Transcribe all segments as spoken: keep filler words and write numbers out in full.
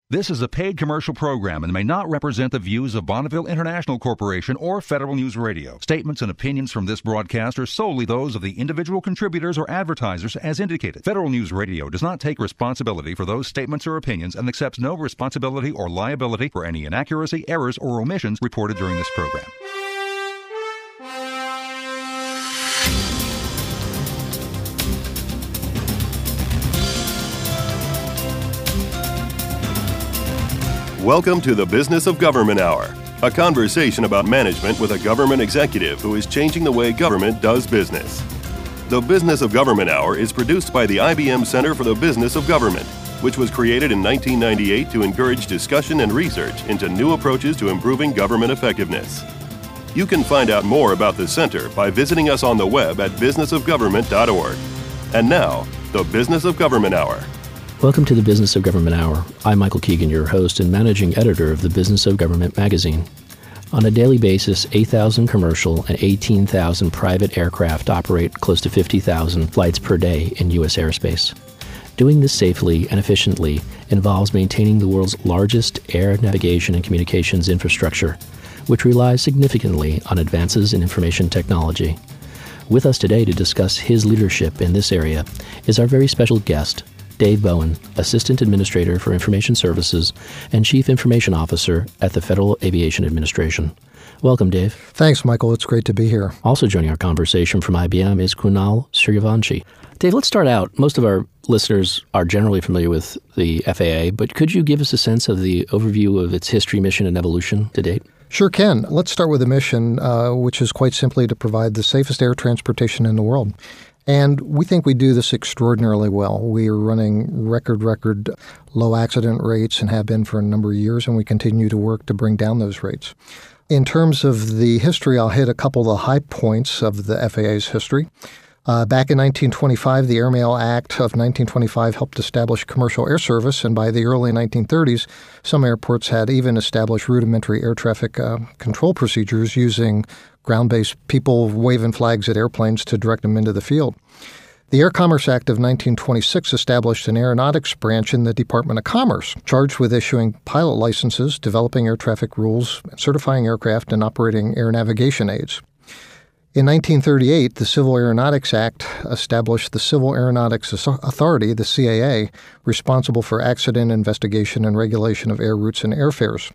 This is a paid commercial program and may not represent the views of Bonneville International Corporation or Federal News Radio. Statements and opinions from this broadcast are solely those of the individual contributors or advertisers as indicated. Federal News Radio does not take responsibility for those statements or opinions and accepts no responsibility or liability for any inaccuracy, errors, or omissions reported during this program. Welcome to the Business of Government Hour, a conversation about management with a government executive who is changing the way government does business. The Business of Government Hour is produced by the I B M Center for the Business of Government, which was created in nineteen ninety-eight to encourage discussion and research into new approaches to improving government effectiveness. You can find out more about the center by visiting us on the web at business of government dot org. And now, the Business of Government Hour. Welcome to the Business of Government Hour. I'm Michael Keegan, your host and managing editor of the Business of Government magazine. On a daily basis, eight thousand commercial and eighteen thousand private aircraft operate close to fifty thousand flights per day in U S airspace. Doing this safely and efficiently involves maintaining the world's largest air navigation and communications infrastructure, which relies significantly on advances in information technology. With us today to discuss his leadership in this area is our very special guest, Dave Bowen, Assistant Administrator for Information Services and Chief Information Officer at the Federal Aviation Administration. Welcome, Dave. Thanks, Michael. It's great to be here. Also joining our conversation from I B M is Kunal Suryavanshi. Dave, let's start out. Most of our listeners are generally familiar with the F A A, but could you give us a sense of the overview of its history, mission, and evolution to date? Sure can. Let's start with the mission, uh, which is quite simply to provide the safest air transportation in the world. And we think we do this extraordinarily well. We are running record, record low accident rates and have been for a number of years, and we continue to work to bring down those rates. In terms of the history, I'll hit a couple of the high points of the F A A's history. Uh, back in nineteen twenty-five, the Airmail Act of nineteen twenty-five helped establish commercial air service, and by the early nineteen thirties, some airports had even established rudimentary air traffic uh, control procedures using ground-based people waving flags at airplanes to direct them into the field. The Air Commerce Act of nineteen twenty-six established an aeronautics branch in the Department of Commerce, charged with issuing pilot licenses, developing air traffic rules, certifying aircraft, and operating air navigation aids. In nineteen thirty-eight, the Civil Aeronautics Act established the Civil Aeronautics Authority, the C A A, responsible for accident investigation and regulation of air routes and airfares.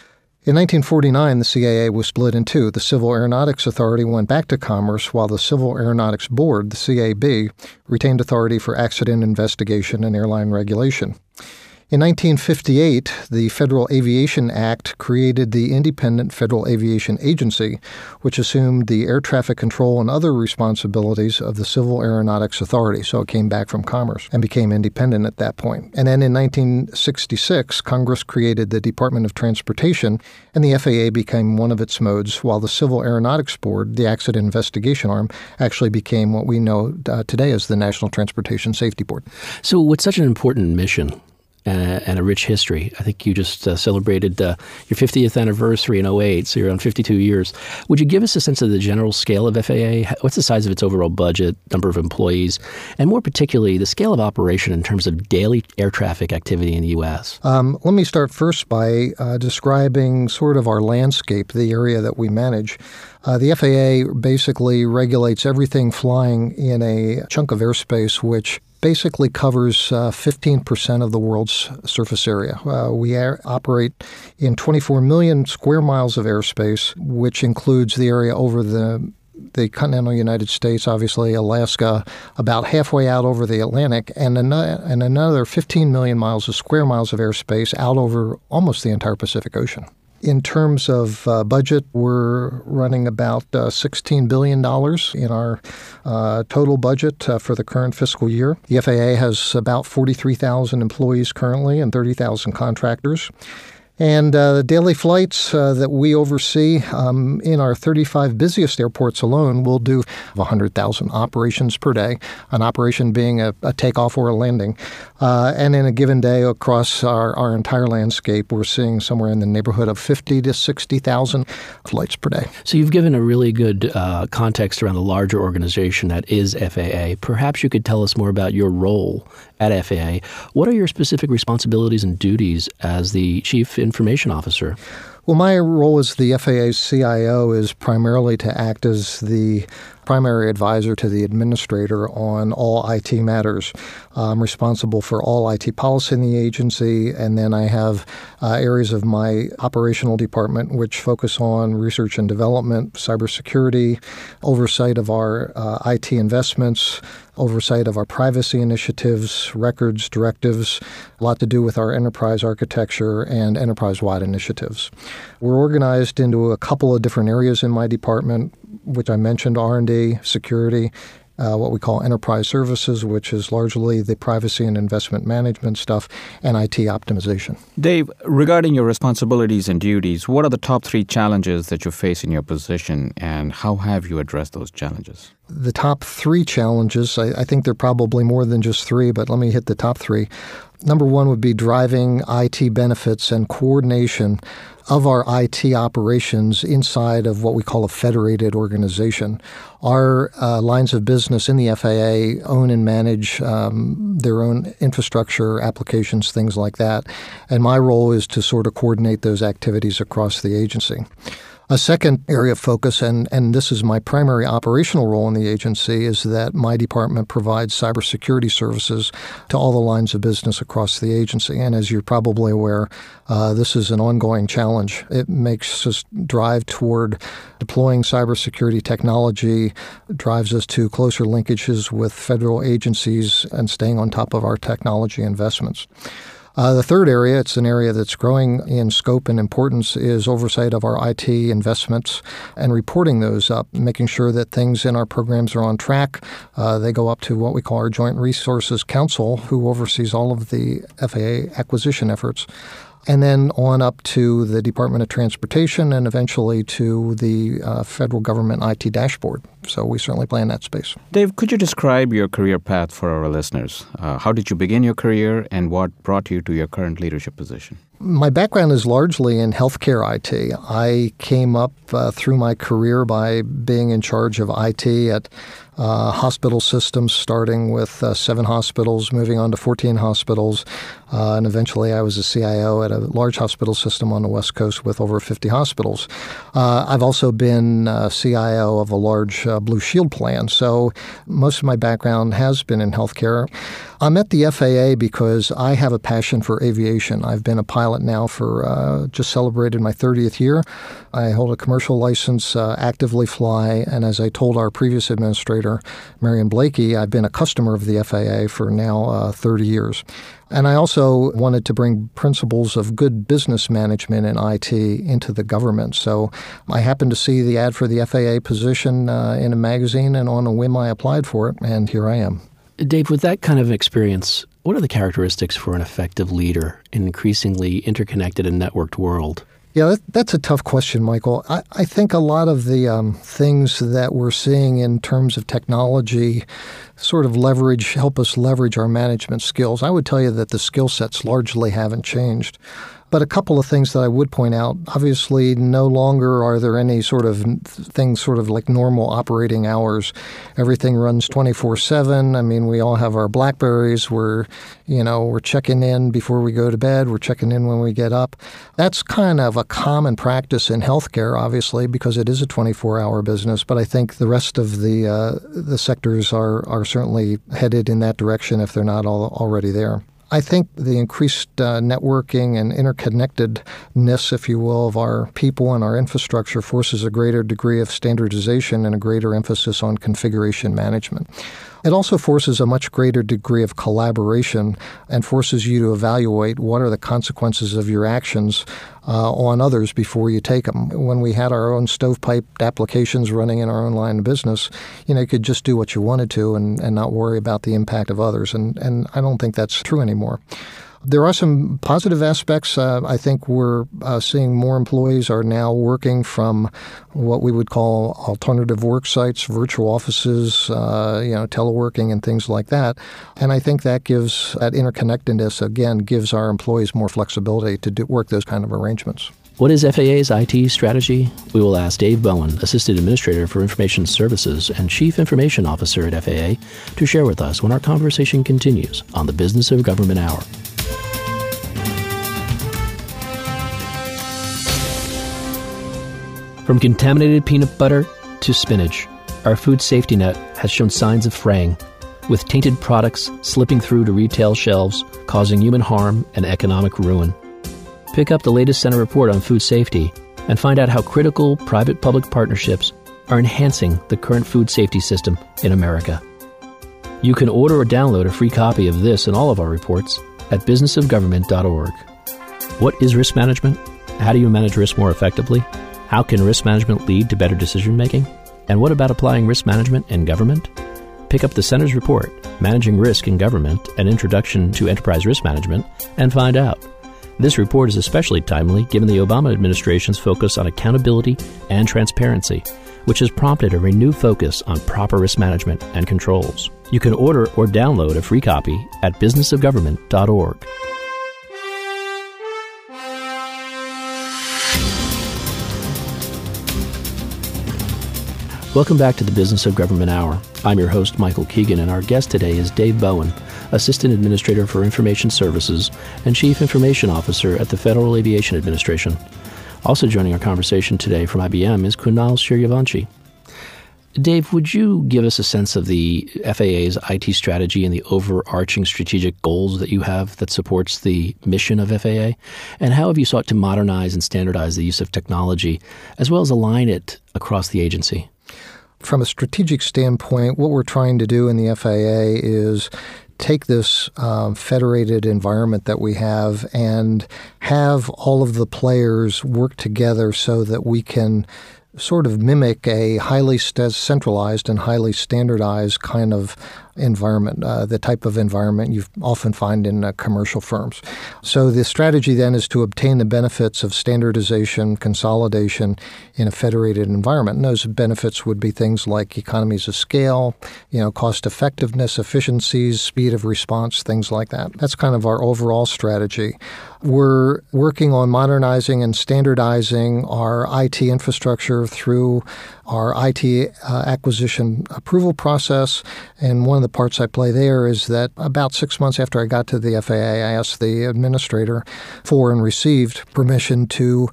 In nineteen forty-nine, the C A A was split in two. The Civil Aeronautics Authority went back to Commerce, while the Civil Aeronautics Board, the C A B, retained authority for accident investigation and airline regulation. In nineteen fifty-eight, the Federal Aviation Act created the Independent Federal Aviation Agency, which assumed the air traffic control and other responsibilities of the Civil Aeronautics Authority, so it came back from Commerce and became independent at that point. And then in nineteen sixty-six, Congress created the Department of Transportation, and the F A A became one of its modes, while the Civil Aeronautics Board, the accident investigation arm, actually became what we know uh, today as the National Transportation Safety Board. So with such an important mission and a, and a rich history, I think you just uh, celebrated uh, your fiftieth anniversary in oh eight, so you're on fifty-two years. Would you give us a sense of the general scale of F A A? What's the size of its overall budget, number of employees, and more particularly, the scale of operation in terms of daily air traffic activity in the U S? Um, let me start first by uh, describing sort of our landscape, the area that we manage. Uh, the F A A basically regulates everything flying in a chunk of airspace which basically covers uh, fifteen percent of the world's surface area. Uh, we are, operate in twenty-four million square miles of airspace, which includes the area over the the continental United States, obviously Alaska, about halfway out over the Atlantic, and another, and another fifteen million miles of square miles of airspace out over almost the entire Pacific Ocean. In terms of uh, budget, we're running about uh, sixteen billion dollars in our uh, total budget uh, for the current fiscal year. The F A A has about forty-three thousand employees currently and thirty thousand contractors. And uh, the daily flights uh, that we oversee um, in our thirty-five busiest airports alone will do one hundred thousand operations per day, an operation being a, a takeoff or a landing. Uh, and in a given day across our, our entire landscape, we're seeing somewhere in the neighborhood of fifty to sixty thousand flights per day. So you've given a really good uh, context around the larger organization that is F A A. Perhaps you could tell us more about your role at F A A. What are your specific responsibilities and duties as the Chief Information Officer? Well, my role as the F A A's C I O is primarily to act as the primary advisor to the administrator on all I T matters. I'm responsible for all I T policy in the agency, and then I have uh, areas of my operational department which focus on research and development, cybersecurity, oversight of our uh, I T investments, oversight of our privacy initiatives, records, directives, a lot to do with our enterprise architecture and enterprise-wide initiatives. We're organized into a couple of different areas in my department, which I mentioned, R and D, security, uh, what we call enterprise services, which is largely the privacy and investment management stuff, and I T optimization. Dave, regarding your responsibilities and duties, what are the top three challenges that you face in your position, and how have you addressed those challenges? The top three challenges, I, I think there are probably more than just three, but let me hit the top three. Number one would be driving I T benefits and coordination of our I T operations inside of what we call a federated organization. Our uh, lines of business in the F A A own and manage um, their own infrastructure, applications, things like that. And my role is to sort of coordinate those activities across the agency. A second area of focus, and, and this is my primary operational role in the agency, is that my department provides cybersecurity services to all the lines of business across the agency. And as you're probably aware, uh, this is an ongoing challenge. It makes us drive toward deploying cybersecurity technology, drives us to closer linkages with federal agencies, and staying on top of our technology investments. Uh, the third area, it's an area that's growing in scope and importance, is oversight of our I T investments and reporting those up, making sure that things in our programs are on track. Uh, they go up to what we call our Joint Resources Council, who oversees all of the F A A acquisition efforts, and then on up to the Department of Transportation and eventually to the uh, federal government I T dashboard. So we certainly play in that space. Dave, could you describe your career path for our listeners? Uh, how did you begin your career, and what brought you to your current leadership position? My background is largely in healthcare I T. I came up uh, through my career by being in charge of I T at uh, hospital systems, starting with uh, seven hospitals, moving on to fourteen hospitals, uh, and eventually I was a C I O at a large hospital system on the West Coast with over fifty hospitals. Uh, I've also been uh, C I O of a large uh, Blue Shield plan, so most of my background has been in healthcare. I'm at the F A A because I have a passion for aviation. I've been a pilot now for uh, just celebrated my thirtieth year. I hold a commercial license, uh, actively fly, and as I told our previous administrator, Marion Blakey, I've been a customer of the F A A for now uh, thirty years. And I also wanted to bring principles of good business management in I T into the government. So I happened to see the ad for the F A A position uh, in a magazine, and on a whim I applied for it, and here I am. Dave, with that kind of experience, what are the characteristics for an effective leader in an increasingly interconnected and networked world? Yeah, that, that's a tough question, Michael. I, I think a lot of the um, things that we're seeing in terms of technology sort of leverage, help us leverage our management skills. I would tell you that the skill sets largely haven't changed. But a couple of things that I would point out, obviously no longer are there any sort of things sort of like normal operating hours. Everything runs twenty-four seven. I mean, we all have our BlackBerries. We're, you know, we're checking in before we go to bed. We're checking in when we get up. That's kind of a common practice in healthcare, obviously, because it is a twenty-four hour business. But I think the rest of the uh, the sectors are, are certainly headed in that direction if they're not all, already there. I think the increased uh, networking and interconnectedness, if you will, of our people and our infrastructure forces a greater degree of standardization and a greater emphasis on configuration management. It also forces a much greater degree of collaboration and forces you to evaluate what are the consequences of your actions uh, on others before you take them. When we had our own stovepiped applications running in our own line of business, you know, you could just do what you wanted to and, and not worry about the impact of others. And, and I don't think that's true anymore. There are some positive aspects. Uh, I think we're uh, seeing more employees are now working from what we would call alternative work sites, virtual offices, uh, you know, teleworking and things like that. And I think that gives, that interconnectedness, again, gives our employees more flexibility to do, work those kind of arrangements. What is F A A's I T strategy? We will ask Dave Bowen, Assistant Administrator for Information Services and Chief Information Officer at F A A, to share with us when our conversation continues on the Business of Government Hour. From contaminated peanut butter to spinach, our food safety net has shown signs of fraying, with tainted products slipping through to retail shelves, causing human harm and economic ruin. Pick up the latest Senate report on food safety and find out how critical private-public partnerships are enhancing the current food safety system in America. You can order or download a free copy of this and all of our reports at business of government dot org. What is risk management? How do you manage risk more effectively? How can risk management lead to better decision-making? And what about applying risk management in government? Pick up the Center's report, Managing Risk in Government, an Introduction to Enterprise Risk Management, and find out. This report is especially timely given the Obama administration's focus on accountability and transparency, which has prompted a renewed focus on proper risk management and controls. You can order or download a free copy at business of government dot org. Welcome back to the Business of Government Hour. I'm your host, Michael Keegan, and our guest today is Dave Bowen, Assistant Administrator for Information Services and Chief Information Officer at the Federal Aviation Administration. Also joining our conversation today from I B M is Kunal Suryavanshi. Dave, would you give us a sense of the F A A's I T strategy and the overarching strategic goals that you have that supports the mission of F A A? And how have you sought to modernize and standardize the use of technology, as well as align it across the agency? From a strategic standpoint, what we're trying to do in the F A A is take this um, federated environment that we have and have all of the players work together so that we can sort of mimic a highly st- centralized and highly standardized kind of environment, uh, the type of environment you often find in uh, commercial firms. So the strategy then is to obtain the benefits of standardization, consolidation in a federated environment. And those benefits would be things like economies of scale, you know, cost effectiveness, efficiencies, speed of response, things like that. That's kind of our overall strategy. We're working on modernizing and standardizing our I T infrastructure through our I T uh, acquisition approval process. And one of the parts I play there is that about six months after I got to the F A A, I asked the administrator for and received permission to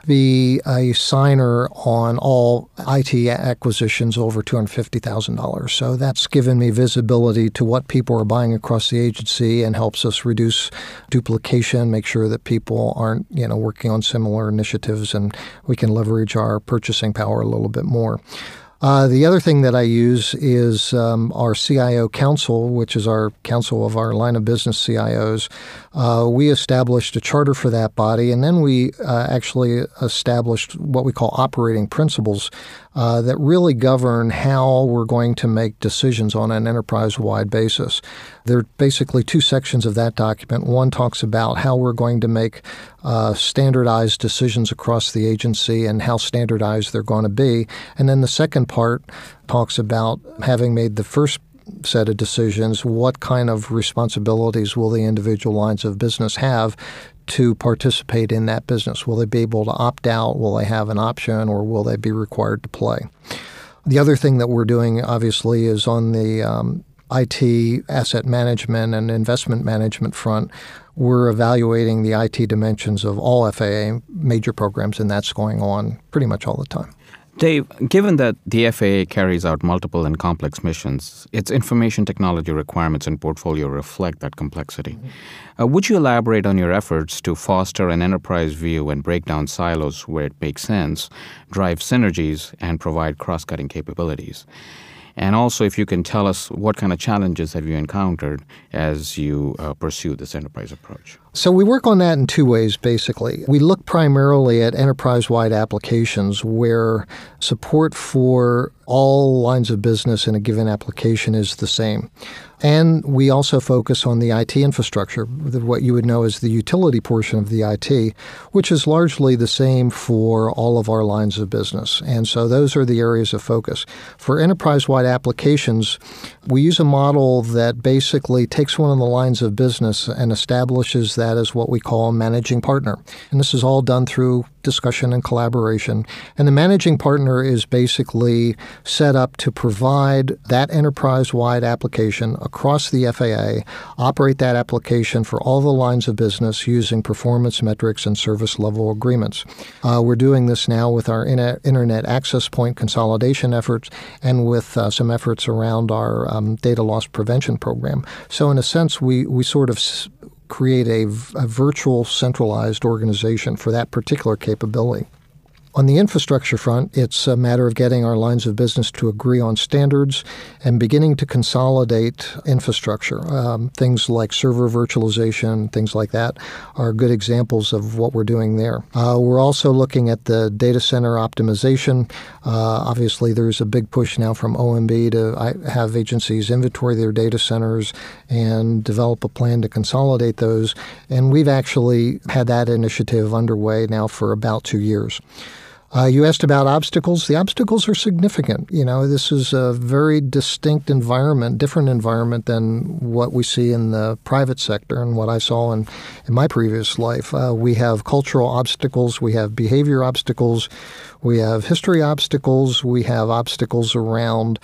be a signer on all I T acquisitions over two hundred fifty thousand dollars. So that's given me visibility to what people are buying across the agency and helps us reduce duplication, make sure that people aren't, you know, working on similar initiatives, and we can leverage our purchasing power a little bit more. Uh, the other thing that I use is um, our C I O Council, which is our council of our line of business C I Os. Uh, we established a charter for that body, and then we uh, actually established what we call operating principles uh, that really govern how we're going to make decisions on an enterprise-wide basis. There are basically two sections of that document. One talks about how we're going to make uh, standardized decisions across the agency and how standardized they're going to be. And then the second part talks about, having made the first set of decisions, what kind of responsibilities will the individual lines of business have to participate in that business? Will they be able to opt out? Will they have an option, or will they be required to play? The other thing that we're doing, obviously, is on the um, I T asset management and investment management front. We're evaluating the I T dimensions of all F A A major programs, and that's going on pretty much all the time. Dave, given that the F A A carries out multiple and complex missions, its information technology requirements and portfolio reflect that complexity. Mm-hmm. Uh, would you elaborate on your efforts to foster an enterprise view and break down silos where it makes sense, drive synergies, and provide cross-cutting capabilities? And also, if you can tell us what kind of challenges have you encountered as you uh, pursue this enterprise approach? So we work on that in two ways, basically. We look primarily at enterprise-wide applications where support for all lines of business in a given application is the same. And we also focus on the I T infrastructure, what you would know as the utility portion of the I T, which is largely the same for all of our lines of business. And so those are the areas of focus. For enterprise-wide applications, we use a model that basically takes one of the lines of business and establishes that as what we call a managing partner. And this is all done through discussion and collaboration. And the managing partner is basically set up to provide that enterprise-wide application across the F A A, operate that application for all the lines of business using performance metrics and service level agreements. Uh, we're doing this now with our internet access point consolidation efforts and with uh, some efforts around our um, data loss prevention program. So in a sense, we, we sort of s- create a, a virtual centralized organization for that particular capability. On the infrastructure front, it's a matter of getting our lines of business to agree on standards and beginning to consolidate infrastructure. Um, things like server virtualization, things like that are good examples of what we're doing there. Uh, we're also looking at the data center optimization. Uh, obviously, there's a big push now from O M B to have agencies inventory their data centers and develop a plan to consolidate those. And we've actually had that initiative underway now for about two years. Uh, you asked about obstacles. The obstacles are significant. You know, this is a very distinct environment, different environment than what we see in the private sector and what I saw in, in my previous life. Uh, we have cultural obstacles. We have behavior obstacles. We have history obstacles. We have obstacles around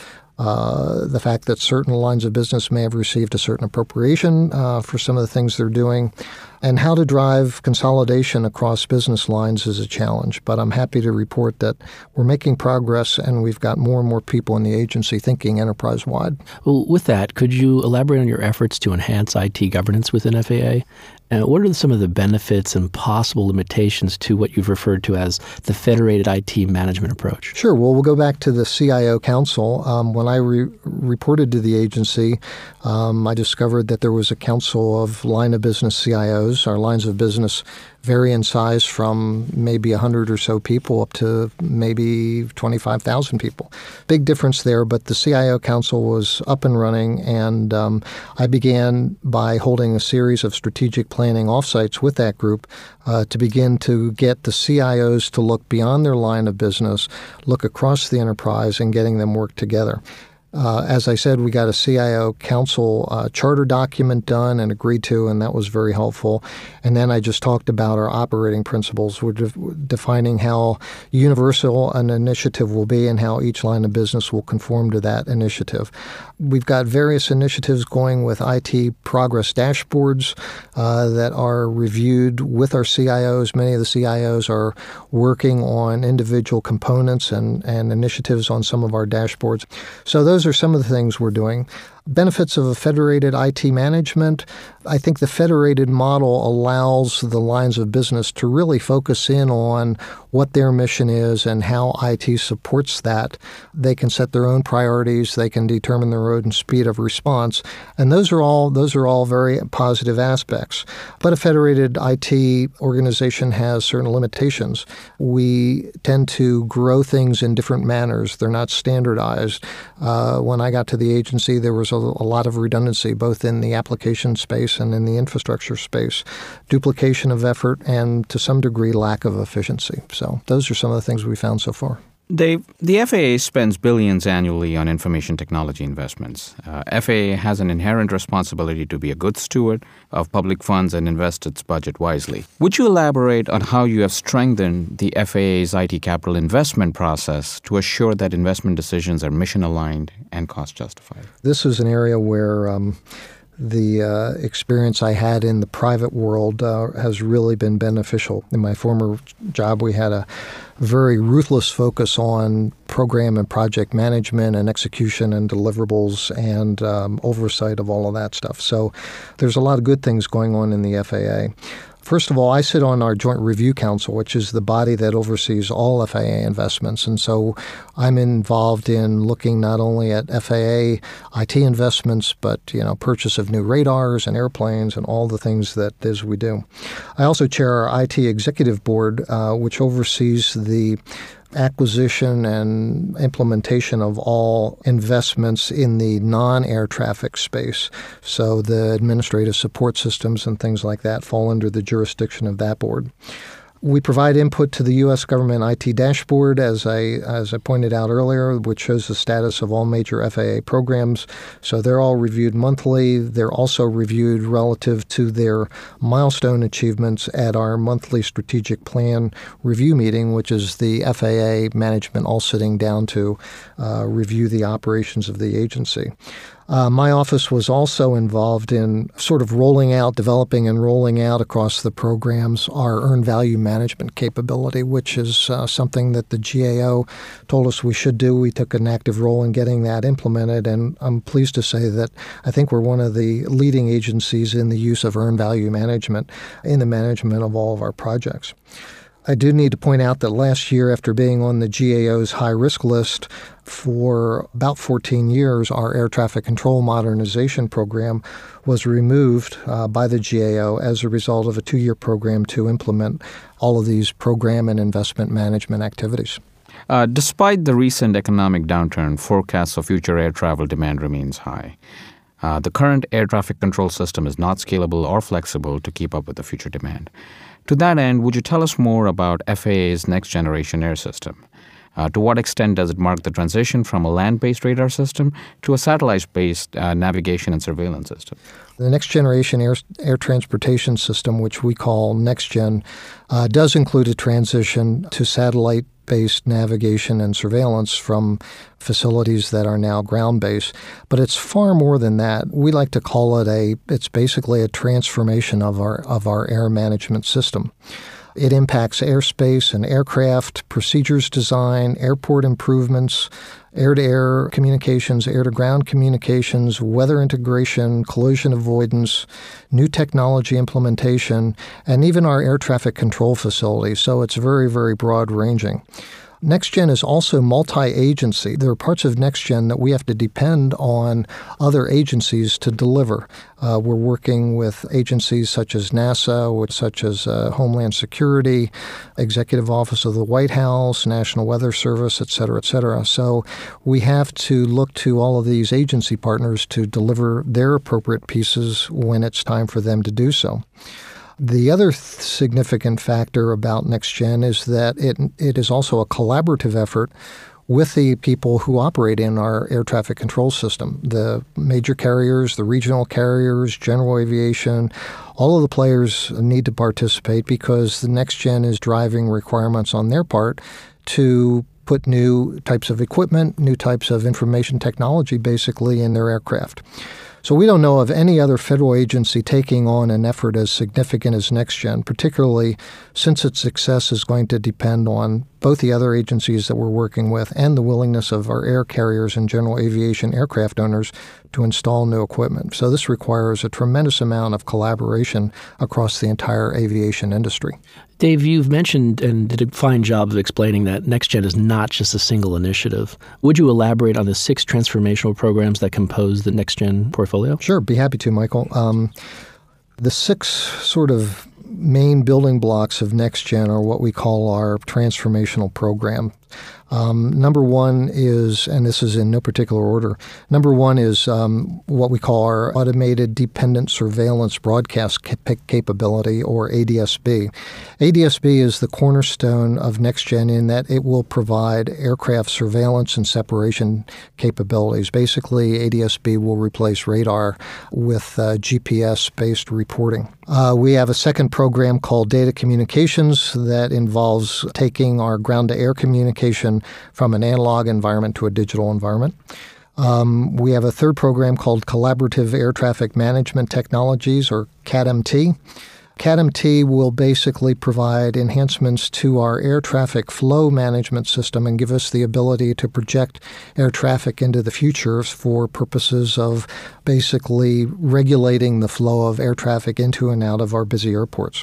Uh, the fact that certain lines of business may have received a certain appropriation uh, for some of the things they're doing. And how to drive consolidation across business lines is a challenge. But I'm happy to report that we're making progress and we've got more and more people in the agency thinking enterprise-wide. Well, with that, could you elaborate on your efforts to enhance I T governance within F A A? And what are some of the benefits and possible limitations to what you've referred to as the federated I T management approach? Sure. Well, we'll go back to the C I O Council. Um, when I re- reported to the agency, um, I discovered that there was a council of line of business C I Os. Our lines of business vary in size from maybe one hundred or so people up to maybe twenty-five thousand people. Big difference there, but the C I O Council was up and running, and um, I began by holding a series of strategic planning offsites with that group uh, to begin to get the C I Os to look beyond their line of business, look across the enterprise, and getting them work together. Uh, as I said, we got a C I O Council uh, charter document done and agreed to, and that was very helpful. And then I just talked about our operating principles. We're de- defining how universal an initiative will be and how each line of business will conform to that initiative. We've got various initiatives going with I T progress dashboards uh, that are reviewed with our C I Os. Many of the C I Os are working on individual components and, and initiatives on some of our dashboards. So those Those are some of the things we're doing. Benefits of a federated I T management. I think the federated model allows the lines of business to really focus in on what their mission is and how I T supports that. They can set their own priorities. They can determine their own speed of response. And those are all those are all very positive aspects. But a federated I T organization has certain limitations. We tend to grow things in different manners. They're not standardized. Uh, when I got to the agency, there was a, a lot of redundancy, both in the application space and in the infrastructure space, duplication of effort, and to some degree, lack of efficiency. So those are some of the things we found so far. Dave, the F A A spends billions annually on information technology investments. Uh, F A A has an inherent responsibility to be a good steward of public funds and invest its budget wisely. Would you elaborate on how you have strengthened the F A A's I T capital investment process to assure that investment decisions are mission-aligned and cost-justified? This is an area where um, the uh, experience I had in the private world uh, has really been beneficial. In my former job, we had a very ruthless focus on program and project management and execution and deliverables and um, oversight of all of that stuff. So there's a lot of good things going on in the F A A. First of all, I sit on our Joint Review Council, which is the body that oversees all F A A investments. And so I'm involved in looking not only at F A A I T investments, but, you know, purchase of new radars and airplanes and all the things that is we do. I also chair our I T Executive Board, uh, which oversees the acquisition and implementation of all investments in the non-air traffic space. So the administrative support systems and things like that fall under the jurisdiction of that board. We provide input to the U S government I T dashboard, as I as I pointed out earlier, which shows the status of all major F A A programs. So they're all reviewed monthly. They're also reviewed relative to their milestone achievements at our monthly strategic plan review meeting, which is the F A A management all sitting down to uh, review the operations of the agency. Uh, my office was also involved in sort of rolling out, developing and rolling out across the programs our earned value management capability, which is uh, something that the G A O told us we should do. We took an active role in getting that implemented, and I'm pleased to say that I think we're one of the leading agencies in the use of earned value management in the management of all of our projects. I do need to point out that last year, after being on the G A O's high-risk list for about fourteen years, our air traffic control modernization program was removed uh, by the G A O as a result of a two-year program to implement all of these program and investment management activities. Uh, despite the recent economic downturn, forecasts of future air travel demand remains high. Uh, the current air traffic control system is not scalable or flexible to keep up with the future demand. To that end, would you tell us more about F A A's next-generation air system? Uh, to what extent does it mark the transition from a land-based radar system to a satellite-based uh, navigation and surveillance system? The next-generation air, air transportation system, which we call NextGen, uh, does include a transition to satellite-based navigation and surveillance from facilities that are now ground-based. But it's far more than that. We like to call it a, it's basically a transformation of our of our air management system. It impacts airspace and aircraft, procedures design, airport improvements, air-to-air communications, air-to-ground communications, weather integration, collision avoidance, new technology implementation, and even our air traffic control facilities. So it's very, very broad-ranging. NextGen is also multi-agency. There are parts of NextGen that we have to depend on other agencies to deliver. Uh, we're working with agencies such as NASA, which, such as uh, Homeland Security, Executive Office of the White House, National Weather Service, et cetera, et cetera. So we have to look to all of these agency partners to deliver their appropriate pieces when it's time for them to do so. The other th- significant factor about NextGen is that it it is also a collaborative effort with the people who operate in our air traffic control system, the major carriers, the regional carriers, general aviation. All of the players need to participate because the NextGen is driving requirements on their part to put new types of equipment, new types of information technology basically in their aircraft. So we don't know of any other federal agency taking on an effort as significant as NextGen, particularly since its success is going to depend on both the other agencies that we're working with and the willingness of our air carriers and general aviation aircraft owners to install new equipment. So this requires a tremendous amount of collaboration across the entire aviation industry. Dave, you've mentioned and did a fine job of explaining that NextGen is not just a single initiative. Would you elaborate on the six transformational programs that compose the NextGen portfolio? Sure, be happy to, Michael. Um, the six sort of main building blocks of NextGen are what we call our transformational program. Um, number one is, and this is in no particular order, number one is um, what we call our Automated Dependent Surveillance Broadcast cap- Capability, or A D S B. A D S B is the cornerstone of NextGen in that it will provide aircraft surveillance and separation capabilities. Basically, A D S B will replace radar with uh, G P S-based reporting. Uh, we have a second program called Data Communications that involves taking our ground-to-air communication from an analog environment to a digital environment. Um, we have a third program called Collaborative Air Traffic Management Technologies, or C A T M T. C A T M T will basically provide enhancements to our air traffic flow management system and give us the ability to project air traffic into the future for purposes of basically regulating the flow of air traffic into and out of our busy airports.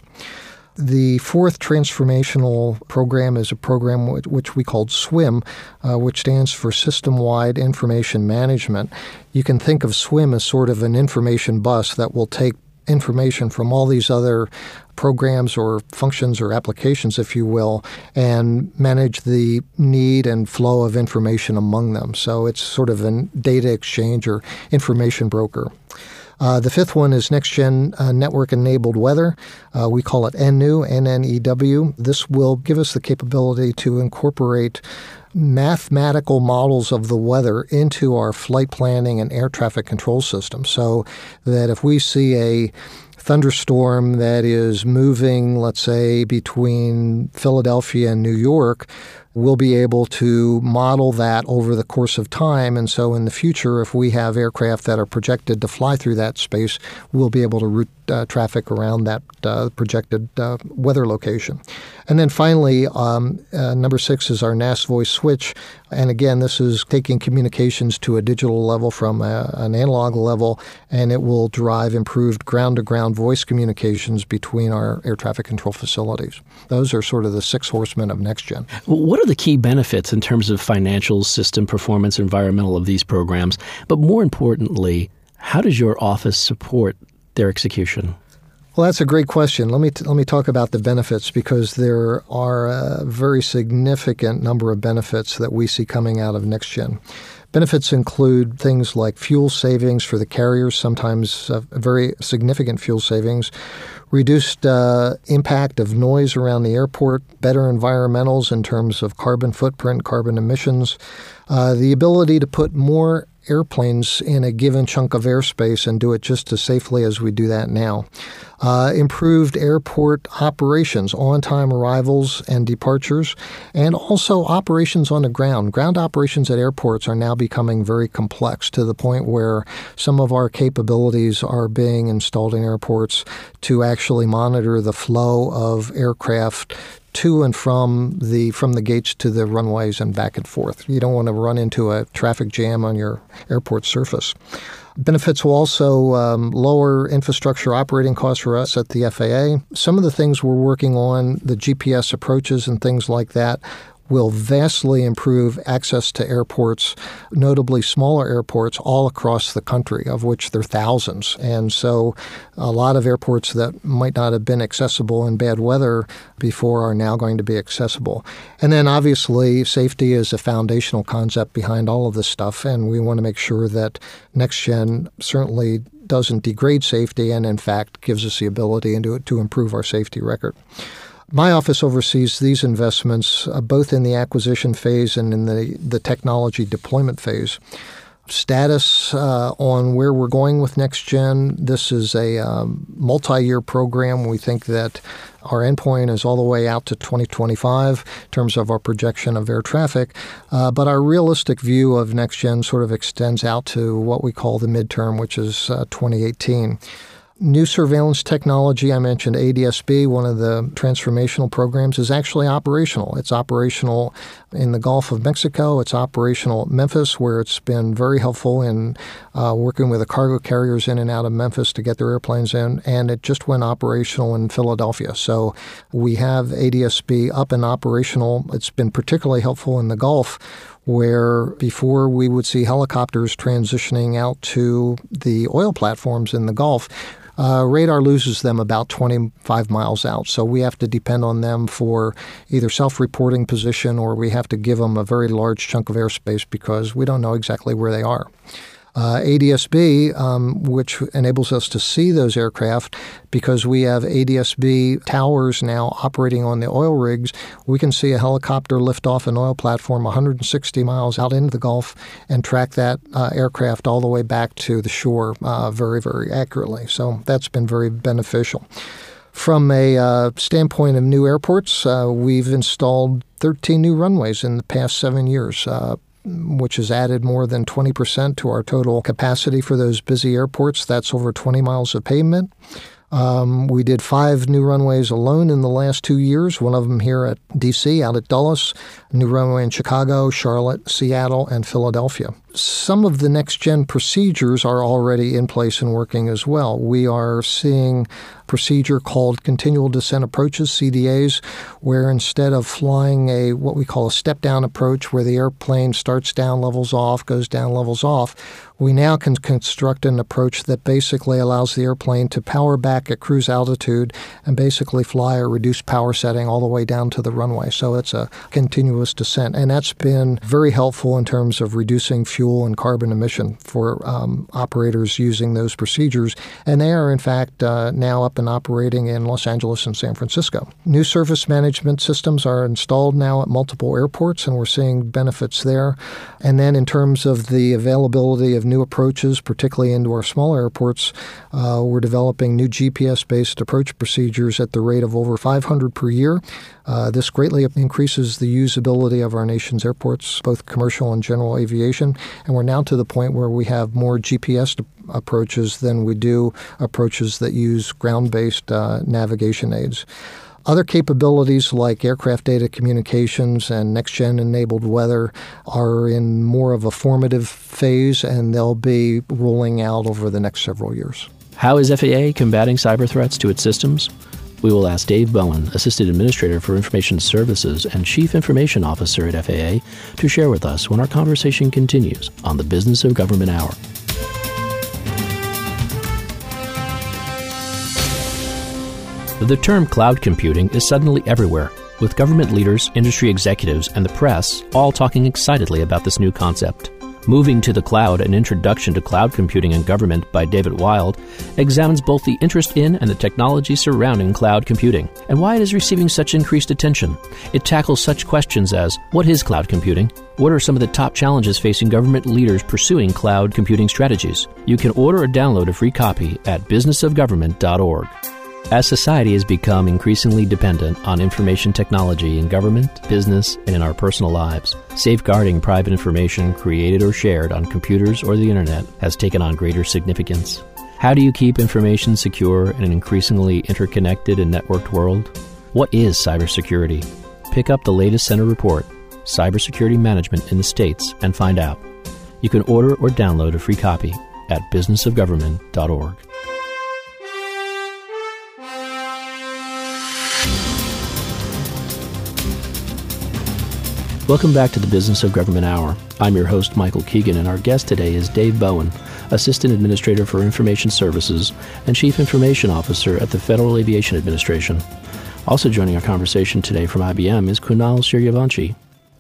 The fourth transformational program is a program which we called SWIM, uh, which stands for System-Wide Information Management. You can think of SWIM as sort of an information bus that will take information from all these other programs or functions or applications, if you will, and manage the need and flow of information among them. So it's sort of a data exchange or information broker. Uh, the fifth one is Next-Gen uh, Network-Enabled Weather. Uh, we call it N N E W, N N E W. This will give us the capability to incorporate mathematical models of the weather into our flight planning and air traffic control system, so that if we see a thunderstorm that is moving, let's say, between Philadelphia and New York, we'll be able to model that over the course of time. And so in the future, if we have aircraft that are projected to fly through that space, we'll be able to route uh, traffic around that uh, projected uh, weather location. And then finally, um, uh, number six is our N A S voice switch. And again, this is taking communications to a digital level from a, an analog level, and it will drive improved ground-to-ground voice communications between our air traffic control facilities. Those are sort of the six horsemen of NextGen. What are the key benefits in terms of financial, system performance, environmental of these programs? But more importantly, how does your office support their execution? Well, that's a great question. Let me t- let me talk about the benefits, because there are a very significant number of benefits that we see coming out of NextGen. Benefits include things like fuel savings for the carriers, sometimes uh, very significant fuel savings, reduced uh, impact of noise around the airport, better environmentals in terms of carbon footprint, carbon emissions, uh, the ability to put more airplanes in a given chunk of airspace and do it just as safely as we do that now. Uh, improved airport operations, on-time arrivals and departures, and also operations on the ground. Ground operations at airports are now becoming very complex, to the point where some of our capabilities are being installed in airports to actually monitor the flow of aircraft to and from the from the gates to the runways and back and forth. You don't want to run into a traffic jam on your airport surface. Benefits will also um, lower infrastructure operating costs for us at the F A A. Some of the things we're working on, the G P S approaches and things like that, will vastly improve access to airports, notably smaller airports all across the country, of which there are thousands. And so a lot of airports that might not have been accessible in bad weather before are now going to be accessible. And then obviously safety is a foundational concept behind all of this stuff, and we want to make sure that NextGen certainly doesn't degrade safety and in fact gives us the ability to, to improve our safety record. My office oversees these investments uh, both in the acquisition phase and in the, the technology deployment phase. Status uh, on where we're going with NextGen, this is a um, multi-year program. We think that our endpoint is all the way out to twenty twenty-five in terms of our projection of air traffic. Uh, but our realistic view of NextGen sort of extends out to what we call the midterm, which is uh, twenty eighteen. New surveillance technology, I mentioned A D S B, one of the transformational programs, is actually operational. It's operational in the Gulf of Mexico. It's operational at Memphis, where it's been very helpful in uh, working with the cargo carriers in and out of Memphis to get their airplanes in. And it just went operational in Philadelphia. So we have A D S B up and operational. It's been particularly helpful in the Gulf, where before we would see helicopters transitioning out to the oil platforms in the Gulf, Uh, radar loses them about twenty-five miles out. So we have to depend on them for either self-reporting position, or we have to give them a very large chunk of airspace because we don't know exactly where they are. Uh, A D S B, um, which enables us to see those aircraft, because we have A D S B towers now operating on the oil rigs. We can see a helicopter lift off an oil platform one hundred sixty miles out into the Gulf and track that uh, aircraft all the way back to the shore uh, very, very accurately. So that's been very beneficial. From a uh, standpoint of new airports, uh, we've installed thirteen new runways in the past seven years, uh, which has added more than twenty percent to our total capacity for those busy airports. That's over twenty miles of pavement. Um, we did five new runways alone in the last two years, one of them here at D C, out at Dulles, a new runway in Chicago, Charlotte, Seattle, and Philadelphia. some of the next-gen procedures are already in place and working as well. We are seeing procedure called continual descent approaches, C D As, where instead of flying a what we call a step-down approach where the airplane starts down, levels off, goes down, levels off, we now can construct an approach that basically allows the airplane to power back at cruise altitude and basically fly a reduced power setting all the way down to the runway. So it's a continuous descent. And that's been very helpful in terms of reducing fuel and carbon emission for um, operators using those procedures. And they are, in fact, uh, now up and operating in Los Angeles and San Francisco. New service management systems are installed now at multiple airports, and we're seeing benefits there. And then in terms of the availability of new approaches, particularly into our smaller airports, uh, we're developing new G P S-based approach procedures at the rate of over five hundred per year. Uh, this greatly increases the usability of our nation's airports, both commercial and general aviation. And we're now to the point where we have more G P S approaches than we do approaches that use ground-based uh, navigation aids. Other capabilities like aircraft data communications and next-gen enabled weather are in more of a formative phase, and they'll be rolling out over the next several years. How is F A A combating cyber threats to its systems? We will ask Dave Bowen, Assistant Administrator for Information Services and Chief Information Officer at F A A, to share with us when our conversation continues on the Business of Government Hour. The term cloud computing is suddenly everywhere, with government leaders, industry executives, and the press all talking excitedly about this new concept. Moving to the Cloud, an introduction to cloud computing and government by David Wild, examines both the interest in and the technology surrounding cloud computing, and why it is receiving such increased attention. It tackles such questions as, what is cloud computing? What are some of the top challenges facing government leaders pursuing cloud computing strategies? You can order or download a free copy at business of government dot org. As society has become increasingly dependent on information technology in government, business, and in our personal lives, safeguarding private information created or shared on computers or the internet has taken on greater significance. How do you keep information secure in an increasingly interconnected and networked world? What is cybersecurity? Pick up the latest Center report, Cybersecurity Management in the States, and find out. You can order or download a free copy at business of government dot org. Welcome back to the Business of Government Hour. I'm your host, Michael Keegan, and our guest today is Dave Bowen, Assistant Administrator for Information Services and Chief Information Officer at the Federal Aviation Administration. Also joining our conversation today from I B M is Kunal Suryavanshi.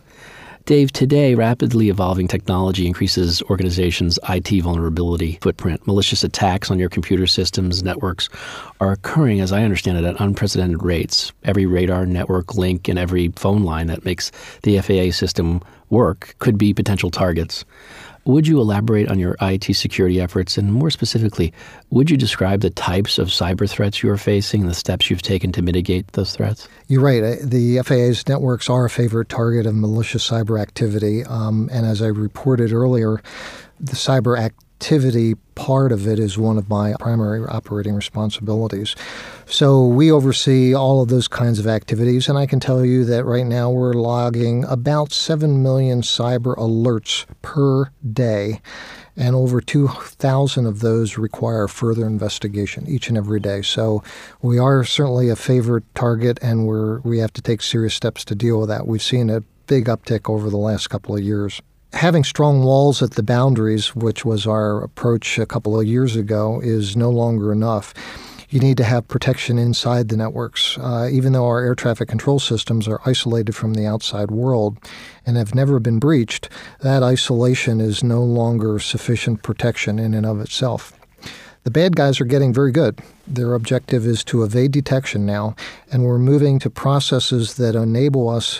Dave, today, rapidly evolving technology increases organizations' I T vulnerability footprint. Malicious attacks on your computer systems, networks are occurring, as I understand it, at unprecedented rates. Every radar network link and every phone line that makes the F A A system work could be potential targets. Would you elaborate on your I T security efforts, and more specifically, would you describe the types of cyber threats you are facing and the steps you've taken to mitigate those threats? You're right. The F A A's networks are a favorite target of malicious cyber activity. Um, and as I reported earlier, the cyber activity part of it is one of my primary operating responsibilities. So we oversee all of those kinds of activities, and I can tell you that right now we're logging about seven million cyber alerts per day, and over two thousand of those require further investigation each and every day. So we are certainly a favorite target, and we're we have to take serious steps to deal with that. We've seen a big uptick over the last couple of years. Having strong walls at the boundaries, which was our approach a couple of years ago, is no longer enough. You need to have protection inside the networks. Uh, even though our air traffic control systems are isolated from the outside world and have never been breached, that isolation is no longer sufficient protection in and of itself. The bad guys are getting very good. Their objective is to evade detection now, and we're moving to processes that enable us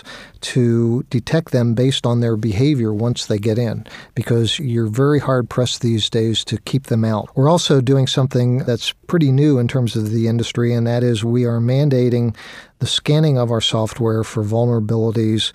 to detect them based on their behavior once they get in, because you're very hard-pressed these days to keep them out. We're also doing something that's pretty new in terms of the industry, and that is we are mandating the scanning of our software for vulnerabilities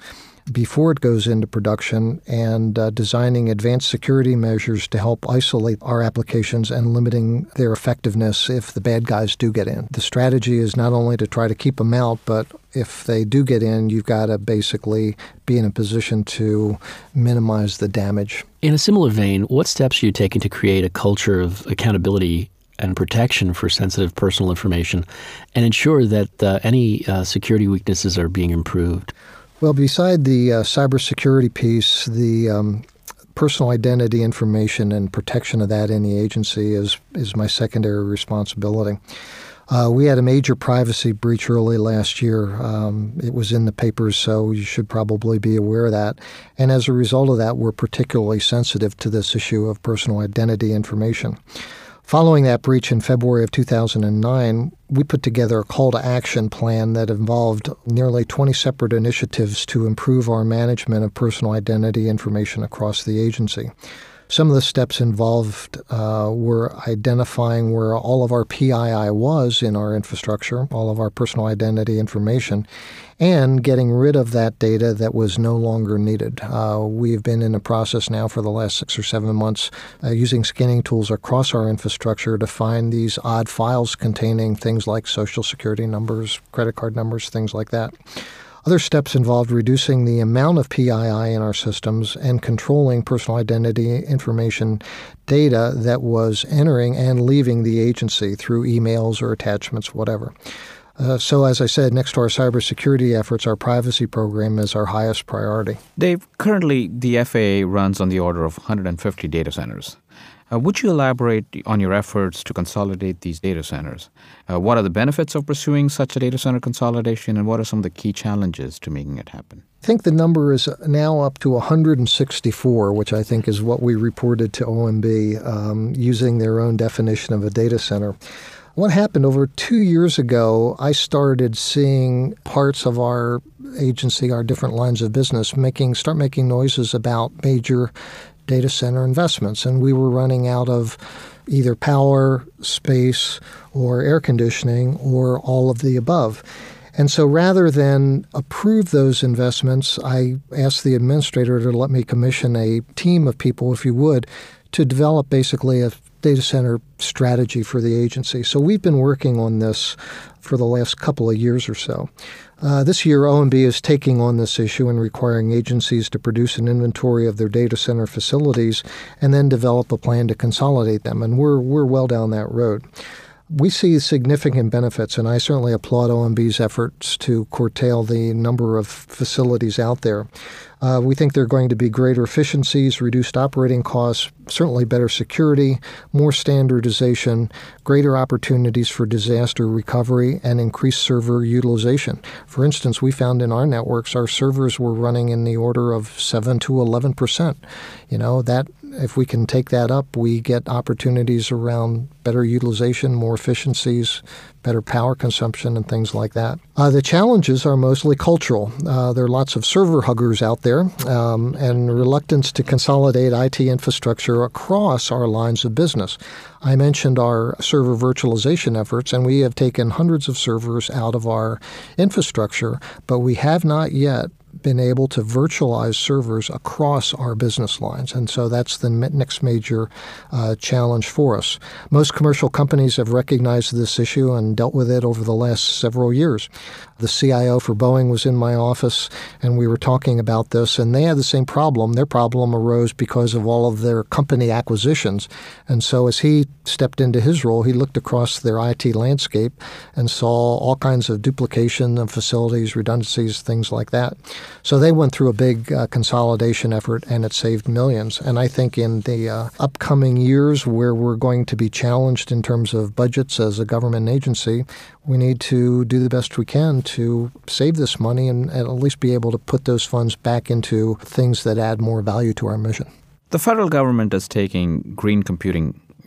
before it goes into production and uh, designing advanced security measures to help isolate our applications and limiting their effectiveness if the bad guys do get in. The strategy is not only to try to keep them out, but if they do get in, you've got to basically be in a position to minimize the damage. In a similar vein, what steps are you taking to create a culture of accountability and protection for sensitive personal information and ensure that uh, any uh, security weaknesses are being improved? Well, beside the uh, cybersecurity piece, the um, personal identity information and protection of that in the agency is, is my secondary responsibility. Uh, we had a major privacy breach early last year. Um, it was in the papers, so you should probably be aware of that. And as a result of that, we're particularly sensitive to this issue of personal identity information. Following that breach in February of two thousand nine, we put together a call to action plan that involved nearly twenty separate initiatives to improve our management of personal identity information across the agency. Some of the steps involved uh, were identifying where all of our P I I was in our infrastructure, all of our personal identity information, and getting rid of that data that was no longer needed. Uh, we've been in the process now for the last six or seven months uh, using scanning tools across our infrastructure to find these odd files containing things like social security numbers, credit card numbers, things like that. Other steps involved reducing the amount of P I I in our systems and controlling personal identity information data that was entering and leaving the agency through emails or attachments, whatever. Uh, so, as I said, next to our cybersecurity efforts, our privacy program is our highest priority. Dave, currently the F A A runs on the order of one hundred fifty data centers. Uh, would you elaborate on your efforts to consolidate these data centers? Uh, what are the benefits of pursuing such a data center consolidation, and what are some of the key challenges to making it happen? I think the number is now up to one hundred sixty-four, which I think is what we reported to O M B, um, using their own definition of a data center. What happened over two years ago, I started seeing parts of our agency, our different lines of business, making start making noises about major data center investments. And we were running out of either power, space, or air conditioning, or all of the above. And so rather than approve those investments, I asked the administrator to let me commission a team of people, if you would, to develop basically a data center strategy for the agency. So we've been working on this for the last couple of years or so. Uh, this year, O M B is taking on this issue and requiring agencies to produce an inventory of their data center facilities and then develop a plan to consolidate them. And we're we're well down that road. We see significant benefits, and I certainly applaud O M B's efforts to curtail the number of facilities out there. Uh, we think there are going to be greater efficiencies, reduced operating costs, certainly better security, more standardization, greater opportunities for disaster recovery, and increased server utilization. For instance, we found in our networks our servers were running in the order of seven to eleven percent. You know, that if we can take that up, we get opportunities around better utilization, more efficiencies, better power consumption, and things like that. Uh, the challenges are mostly cultural. Uh, there are lots of server huggers out there, um, and reluctance to consolidate I T infrastructure across our lines of business. I mentioned our server virtualization efforts, and we have taken hundreds of servers out of our infrastructure, but we have not yet been able to virtualize servers across our business lines. And so that's the next major uh, challenge for us. Most commercial companies have recognized this issue and dealt with it over the last several years. The C I O for Boeing was in my office, and we were talking about this, and they had the same problem. Their problem arose because of all of their company acquisitions. And so as he stepped into his role, he looked across their I T landscape and saw all kinds of duplication of facilities, redundancies, things like that. So they went through a big uh, consolidation effort, and it saved millions. And I think in the uh, upcoming years where we're going to be challenged in terms of budgets as a government agency, we need to do the best we can to save this money and at least be able to put those funds back into things that add more value to our mission. The federal government is taking green computing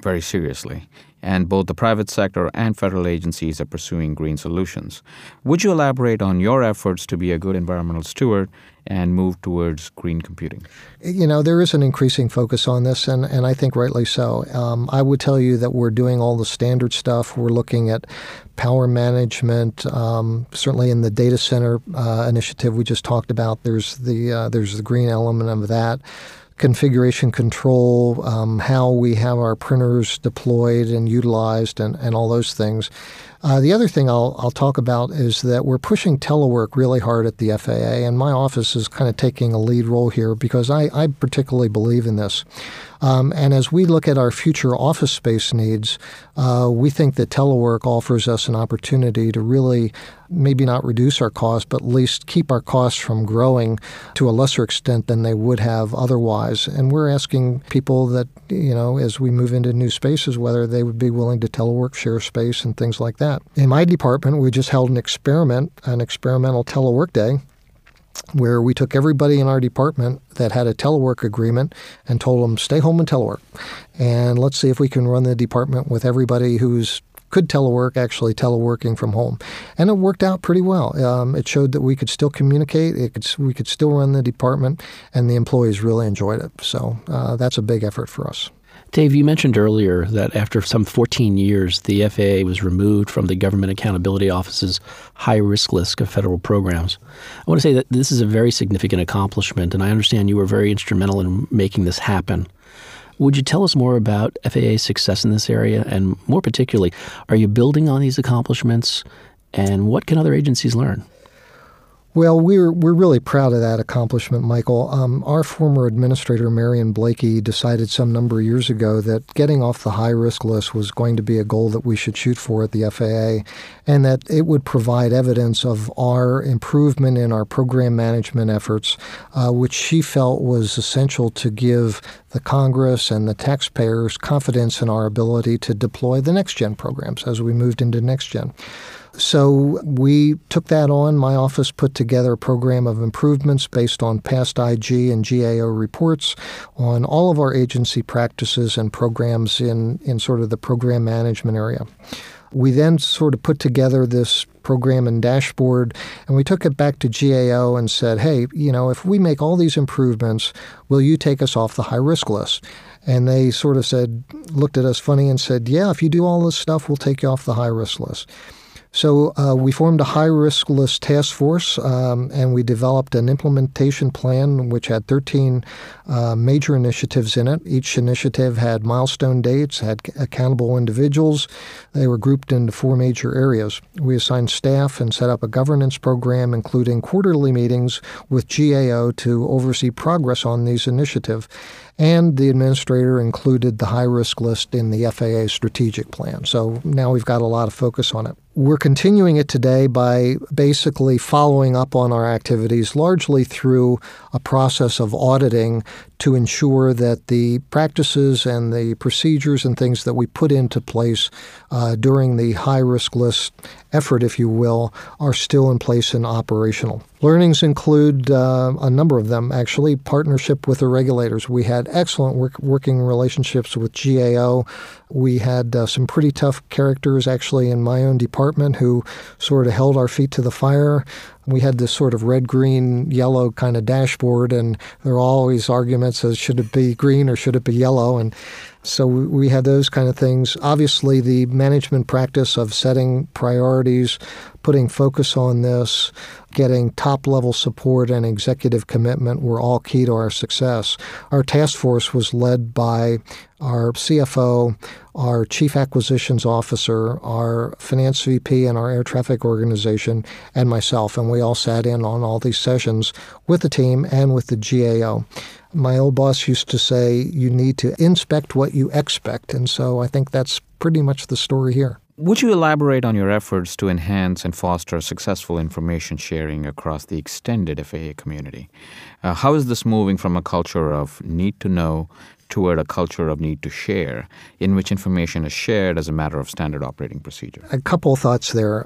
very seriously, and both the private sector and federal agencies are pursuing green solutions. Would you elaborate on your efforts to be a good environmental steward and move towards green computing? You know, there is an increasing focus on this, and, and I think rightly so. Um, I would tell you that we're doing all the standard stuff. We're looking at power management, um, certainly in the data center uh, initiative we just talked about. There's the uh, there's the green element of that. Configuration control, um, how we have our printers deployed and utilized, and, and all those things. Uh, the other thing I'll, I'll talk about is that we're pushing telework really hard at the F A A, and my office is kind of taking a lead role here because I, I particularly believe in this. Um, and as we look at our future office space needs, uh, we think that telework offers us an opportunity to really maybe not reduce our costs, but at least keep our costs from growing to a lesser extent than they would have otherwise. And we're asking people that, you know, as we move into new spaces, whether they would be willing to telework, share space, and things like that. In my department, we just held an experiment, an experimental telework day, where we took everybody in our department that had a telework agreement and told them, stay home and telework. And let's see if we can run the department with everybody who's could telework, actually teleworking from home. And it worked out pretty well. Um, it showed that we could still communicate, it could, we could still run the department, and the employees really enjoyed it. So uh, that's a big effort for us. Dave, you mentioned earlier that after some fourteen years, the F A A was removed from the Government Accountability Office's high-risk list of federal programs. I want to say that this is a very significant accomplishment, and I understand you were very instrumental in making this happen. Would you tell us more about F A A's success in this area? And more particularly, are you building on these accomplishments? And what can other agencies learn? Well, we're we're really proud of that accomplishment, Michael. Um, our former administrator, Marion Blakey, decided some number of years ago that getting off the high-risk list was going to be a goal that we should shoot for at the F A A, and that it would provide evidence of our improvement in our program management efforts, uh, which she felt was essential to give the Congress and the taxpayers confidence in our ability to deploy the next-gen programs as we moved into next-gen. So we took that on. My office put together a program of improvements based on past I G and G A O reports on all of our agency practices and programs in, in sort of the program management area. We then sort of put together this program and dashboard, and we took it back to G A O and said, hey, you know, if we make all these improvements, will you take us off the high-risk list? And they sort of said, looked at us funny and said, yeah, if you do all this stuff, we'll take you off the high-risk list. So uh, we formed a high-risk list task force, um, and we developed an implementation plan which had thirteen uh, major initiatives in it. Each initiative had milestone dates, had accountable individuals. They were grouped into four major areas. We assigned staff and set up a governance program, including quarterly meetings with G A O to oversee progress on these initiatives. And the administrator included the high-risk list in the F A A strategic plan. So now we've got a lot of focus on it. We're continuing it today by basically following up on our activities, largely through a process of auditing to ensure that the practices and the procedures and things that we put into place uh, during the high-risk list effort, if you will, are still in place and operational. Learnings include uh, a number of them, actually. Partnership with the regulators. We had excellent work, working relationships with G A O. We had uh, some pretty tough characters, actually, in my own department who sort of held our feet to the fire. We had this sort of red, green, yellow kind of dashboard, and there were always arguments as should it be green or should it be yellow, and so we had those kind of things. Obviously, the management practice of setting priorities, putting focus on this, getting top-level support and executive commitment were all key to our success. Our task force was led by our C F O, our Chief Acquisitions Officer, our Finance V P, and our Air Traffic Organization, and myself. And we all sat in on all these sessions with the team and with the G A O. My old boss used to say, you need to inspect what you expect. And so I think that's pretty much the story here. Would you elaborate on your efforts to enhance and foster successful information sharing across the extended F A A community? Uh, how is this moving from a culture of need to know toward a culture of need to share, in which information is shared as a matter of standard operating procedure? A couple of thoughts there.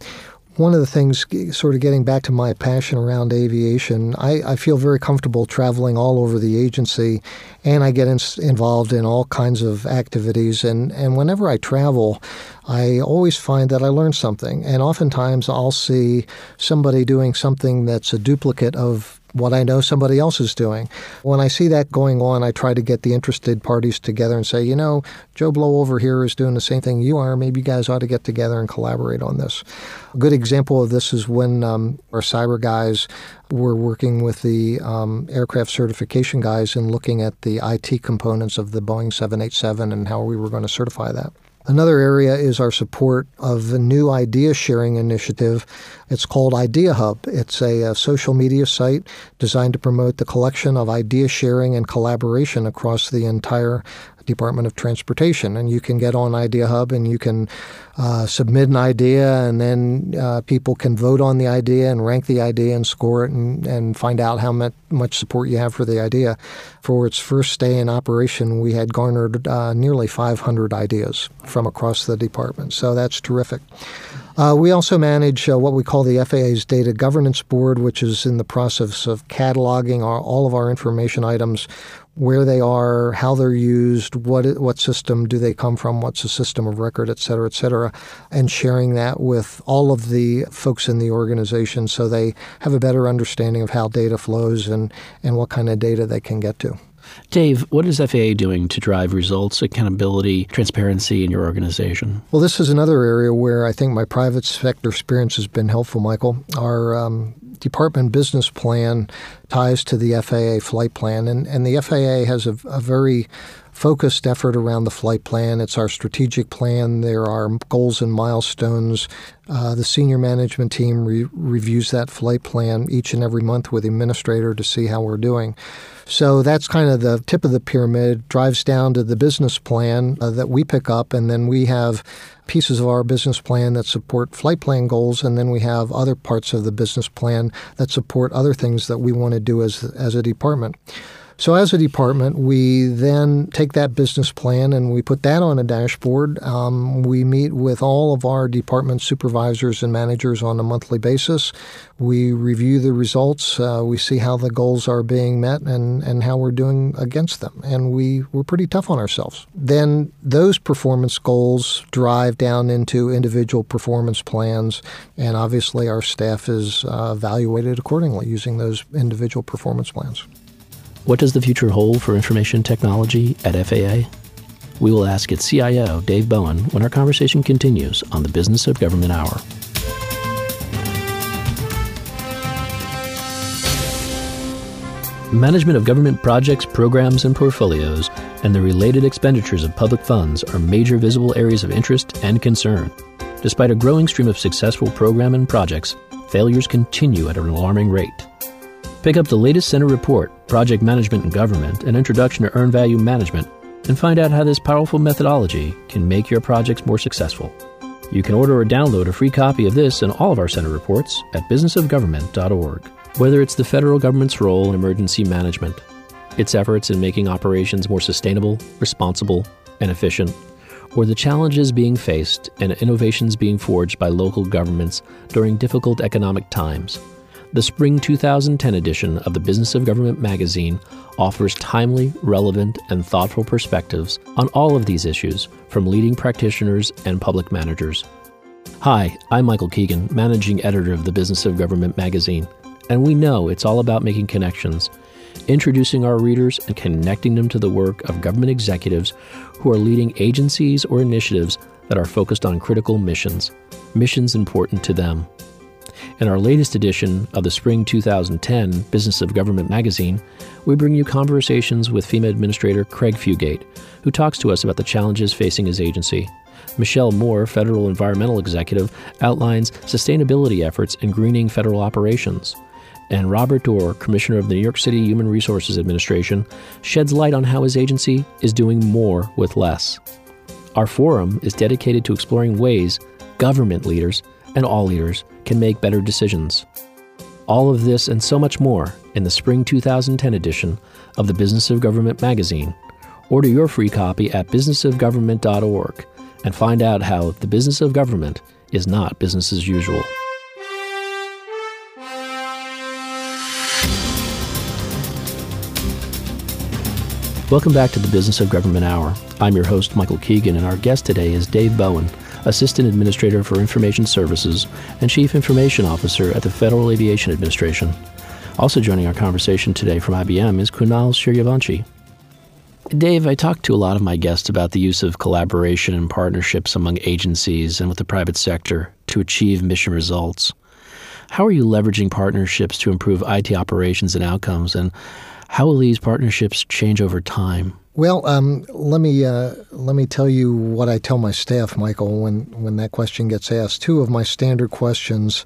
One of the things, sort of getting back to my passion around aviation, I, I feel very comfortable traveling all over the agency, and I get in, involved in all kinds of activities. And, and whenever I travel, I always find that I learn something. And oftentimes I'll see somebody doing something that's a duplicate of what I know somebody else is doing. When I see that going on, I try to get the interested parties together and say, you know, Joe Blow over here is doing the same thing you are. Maybe you guys ought to get together and collaborate on this. A good example of this is when um, our cyber guys were working with the um, aircraft certification guys and looking at the I T components of the Boeing seven eighty-seven and how we were going to certify that. Another area is our support of a new idea sharing initiative. It's called Idea Hub. It's a, a social media site designed to promote the collection of idea sharing and collaboration across the entire Department of Transportation. And you can get on Idea Hub and you can uh, submit an idea, and then uh, people can vote on the idea and rank the idea and score it and, and find out how much, much support you have for the idea. For its first day in operation, we had garnered uh, nearly five hundred ideas from across the department. So that's terrific. Uh, we also manage uh, what we call the F A A's Data Governance Board, which is in the process of cataloging our, all of our information items, where they are, how they're used, what what system do they come from, what's the system of record, et cetera, et cetera, and sharing that with all of the folks in the organization so they have a better understanding of how data flows and, and what kind of data they can get to. Dave, what is F A A doing to drive results, accountability, transparency in your organization? Well, this is another area where I think my private sector experience has been helpful, Michael. Our um, department business plan ties to the F A A flight plan, and, and the F A A has a, a very focused effort around the flight plan. It's our strategic plan. There are goals and milestones. Uh, the senior management team re- reviews that flight plan each and every month with the administrator to see how we're doing. So that's kind of the tip of the pyramid, drives down to the business plan uh, that we pick up, and then we have pieces of our business plan that support flight plan goals, and then we have other parts of the business plan that support other things that we want to do as as a department. So as a department, we then take that business plan and we put that on a dashboard. Um, we meet with all of our department supervisors and managers on a monthly basis. We review the results. Uh, we see how the goals are being met and, and how we're doing against them. And we, we're pretty tough on ourselves. Then those performance goals drive down into individual performance plans. And obviously our staff is uh, evaluated accordingly using those individual performance plans. What does the future hold for information technology at F A A? We will ask its C I O, Dave Bowen, when our conversation continues on the Business of Government Hour. Management of government projects, programs, and portfolios, and the related expenditures of public funds are major visible areas of interest and concern. Despite a growing stream of successful program and projects, failures continue at an alarming rate. Pick up the latest Center report, Project Management in Government, an Introduction to Earned Value Management, and find out how this powerful methodology can make your projects more successful. You can order or download a free copy of this and all of our Center reports at business of government dot org. Whether it's the federal government's role in emergency management, its efforts in making operations more sustainable, responsible, and efficient, or the challenges being faced and innovations being forged by local governments during difficult economic times, the Spring two thousand ten edition of the Business of Government magazine offers timely, relevant, and thoughtful perspectives on all of these issues from leading practitioners and public managers. Hi, I'm Michael Keegan, Managing Editor of the Business of Government magazine, and we know it's all about making connections, introducing our readers and connecting them to the work of government executives who are leading agencies or initiatives that are focused on critical missions, missions important to them. In our latest edition of the Spring two thousand ten Business of Government magazine, we bring you conversations with FEMA Administrator Craig Fugate, who talks to us about the challenges facing his agency. Michelle Moore, Federal Environmental Executive, outlines sustainability efforts in greening federal operations. And Robert Doar, Commissioner of the New York City Human Resources Administration, sheds light on how his agency is doing more with less. Our forum is dedicated to exploring ways government leaders and all leaders can make better decisions. All of this and so much more in the Spring two thousand ten edition of the Business of Government magazine. Order your free copy at business of government dot org and find out how the business of government is not business as usual. Welcome back to the Business of Government Hour. I'm your host, Michael Keegan, and our guest today is Dave Bowen, Assistant Administrator for Information Services and Chief Information Officer at the Federal Aviation Administration. Also joining our conversation today from I B M is Kunal Suryavanshi. Dave, I talked to a lot of my guests about the use of collaboration and partnerships among agencies and with the private sector to achieve mission results. How are you leveraging partnerships to improve I T operations and outcomes, and how will these partnerships change over time? Well, um, let me uh, let me tell you what I tell my staff, Michael, when, when that question gets asked. Two of my standard questions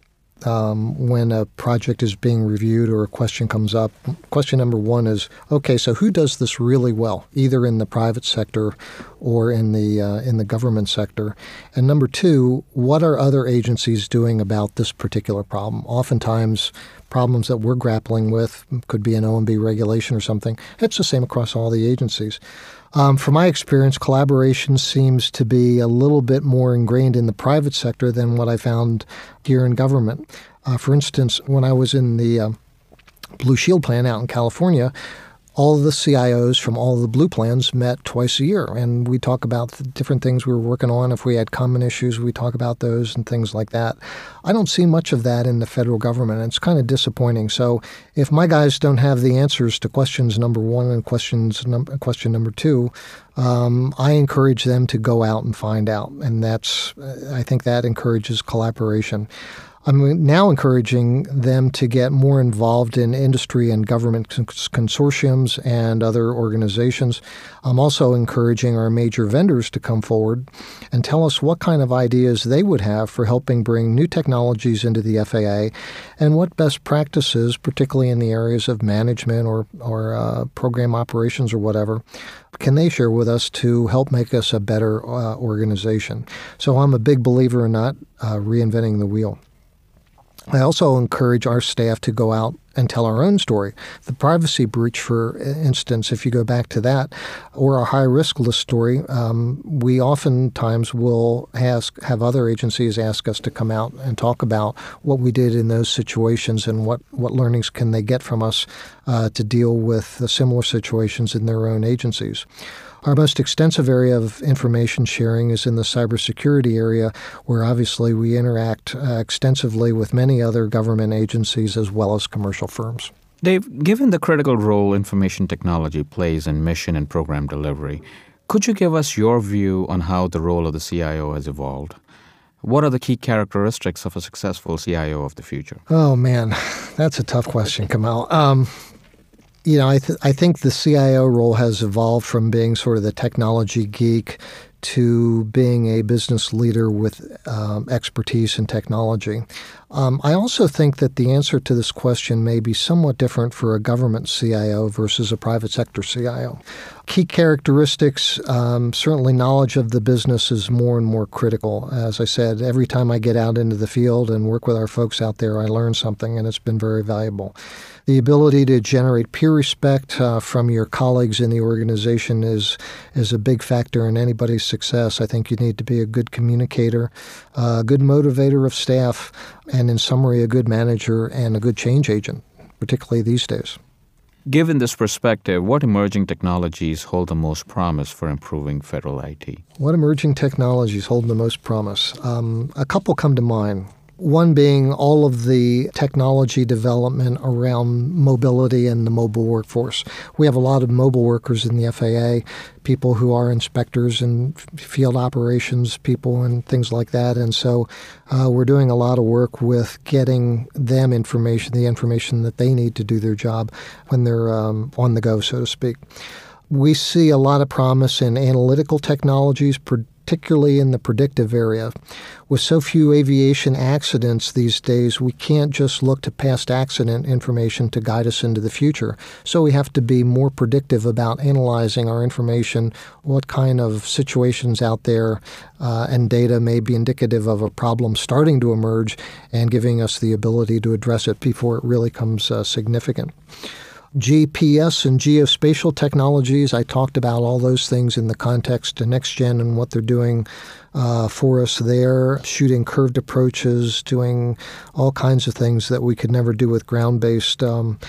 um, when a project is being reviewed or a question comes up. Question number one is, okay, so who does this really well, either in the private sector or in the uh, in the government sector? And number two, what are other agencies doing about this particular problem? Oftentimes, problems that we're grappling with could be an O M B regulation or something. It's the same across all the agencies. Um, from my experience, collaboration seems to be a little bit more ingrained in the private sector than what I found here in government. Uh, for instance, when I was in the uh, Blue Shield plan out in California, all of the C I Os from all of the Blue plans met twice a year, and we talk about the different things we were working on. If we had common issues, we talk about those and things like that. I don't see much of that in the federal government, and it's kind of disappointing. So if my guys don't have the answers to questions number one and questions num- question number two, um, I encourage them to go out and find out, and that's I think that encourages collaboration. I'm now encouraging them to get more involved in industry and government consortiums and other organizations. I'm also encouraging our major vendors to come forward and tell us what kind of ideas they would have for helping bring new technologies into the F A A and what best practices, particularly in the areas of management or, or uh, program operations or whatever, can they share with us to help make us a better uh, organization. So I'm a big believer in not uh, reinventing the wheel. I also encourage our staff to go out and tell our own story. The privacy breach, for instance, if you go back to that, or our high-risk list story, um, we oftentimes will ask, have other agencies ask us to come out and talk about what we did in those situations and what, what learnings can they get from us uh, to deal with uh, similar situations in their own agencies. Our most extensive area of information sharing is in the cybersecurity area, where obviously we interact uh, extensively with many other government agencies as well as commercial firms. Dave, given the critical role information technology plays in mission and program delivery, could you give us your view on how the role of the C I O has evolved? What are the key characteristics of a successful C I O of the future? Oh, man, that's a tough question, Kamal. Um, You know, I, th- I think the C I O role has evolved from being sort of the technology geek to being a business leader with um, expertise in technology. Um, I also think that the answer to this question may be somewhat different for a government C I O versus a private sector C I O. Key characteristics, um, certainly knowledge of the business is more and more critical. As I said, every time I get out into the field and work with our folks out there, I learn something, and it's been very valuable. The ability to generate peer respect uh, from your colleagues in the organization is is a big factor in anybody's success. I think you need to be a good communicator, a good motivator of staff, and in summary, a good manager and a good change agent, particularly these days. Given this perspective, what emerging technologies hold the most promise for improving federal I T? What emerging technologies hold the most promise? Um, a couple come to mind. One being all of the technology development around mobility and the mobile workforce. We have a lot of mobile workers in the F A A, people who are inspectors and field operations people and things like that. And so uh, we're doing a lot of work with getting them information, the information that they need to do their job when they're um, on the go, so to speak. We see a lot of promise in analytical technologies, particularly in the predictive area. With so few aviation accidents these days, we can't just look to past accident information to guide us into the future. So we have to be more predictive about analyzing our information, what kind of situations out there uh, and data may be indicative of a problem starting to emerge and giving us the ability to address it before it really becomes uh, significant. G P S and geospatial technologies, I talked about all those things in the context of NextGen and what they're doing uh, for us there, shooting curved approaches, doing all kinds of things that we could never do with ground-based um,